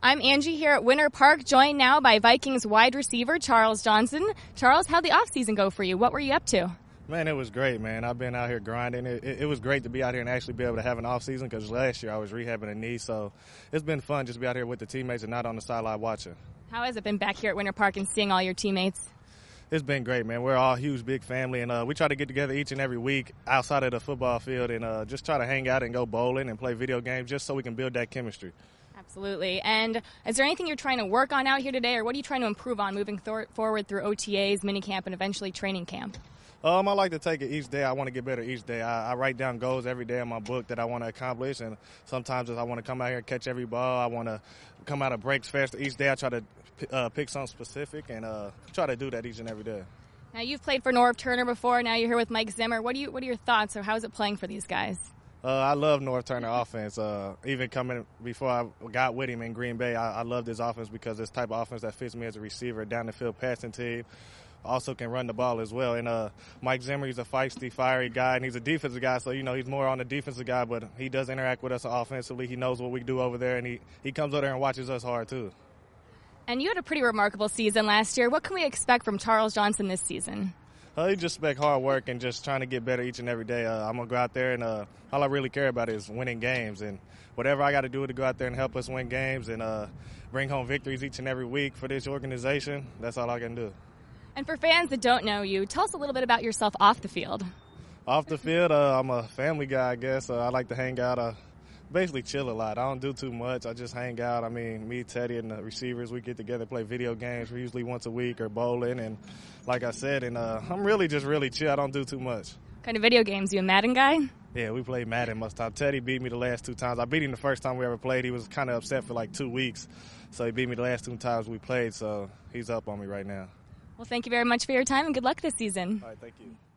I'm Angie here at Winter Park, joined now by Vikings wide receiver Charles Johnson. Charles, how'd the offseason go for you? What were you up to? Man, it was great, man. I've been out here grinding. It was great to be out here and actually be able to have an off-season because last year I was rehabbing a knee. So it's been fun just to be out here with the teammates and not on the sideline watching. How has it been back here at Winter Park and seeing all your teammates? It's been great, man. We're all a huge, big family, and we try to get together each and every week outside of the football field and just try to hang out and go bowling and play video games just so we can build that chemistry. Absolutely. And is there anything you're trying to work on out here today, or what are you trying to improve on moving forward through OTAs, minicamp, and eventually training camp? I like to take it each day. I want to get better each day. I write down goals every day in my book that I want to accomplish, and sometimes I want to come out here and catch every ball. I want to come out of breaks faster each day. I try to pick something specific and try to do that each and every day. Now, you've played for Norv Turner before. Now you're here with Mike Zimmer. What are your thoughts, or how is it playing for these guys? I love Norv Turner offense. Even coming before I got with him in Green Bay, I love this offense because it's the type of offense that fits me as a receiver, down the field passing team. Also can run the ball as well. And Mike Zimmer, he's a feisty, fiery guy, and he's a defensive guy, so, he's more on the defensive guy, but he does interact with us offensively. He knows what we do over there, and he comes over there and watches us hard, too. And you had a pretty remarkable season last year. What can we expect from Charles Johnson this season? You just expect hard work and just trying to get better each and every day. I'm going to go out there, and all I really care about is winning games. And whatever I got to do to go out there and help us win games and bring home victories each and every week for this organization, that's all I can do. And for fans that don't know you, tell us a little bit about yourself off the field. Off the field, I'm a family guy, I guess. I like to hang out, basically chill a lot. I don't do too much. I just hang out. I mean, me, Teddy, and the receivers, we get together, play video games. We're usually once a week or bowling. And like I said, I'm really chill. I don't do too much. What kind of video games? You a Madden guy? Yeah, we played Madden most of the time. Teddy beat me the last 2 times. I beat him the first time we ever played. He was kind of upset for like 2 weeks. So he beat me the last 2 times we played. So he's up on me right now. Well, thank you very much for your time, and good luck this season. All right, thank you.